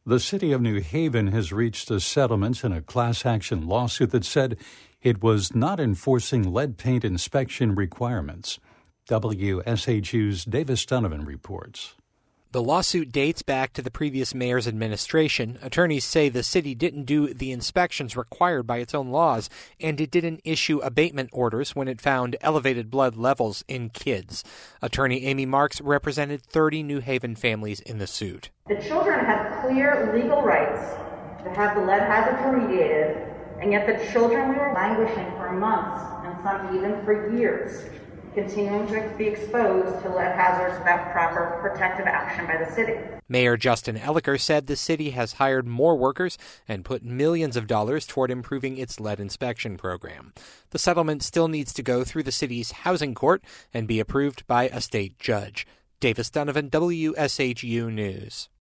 The city of New Haven has reached a settlement in a class action lawsuit that said it was not enforcing lead paint inspection requirements. WSHU's Davis Donovan reports. The lawsuit dates back to the previous mayor's administration. Attorneys say the city didn't do the inspections required by its own laws, and it didn't issue abatement orders when it found elevated blood levels in kids. Attorney Amy Marks represented 30 New Haven families in the suit. The children have clear legal rights to have the lead hazards remediated, and yet the children were languishing for months and some even for years, continuing to be exposed to lead hazards without proper protective action by the city. Mayor Justin Elicker said the city has hired more workers and put millions of dollars toward improving its lead inspection program. The settlement still needs to go through the city's housing court and be approved by a state judge. Davis Donovan, WSHU News.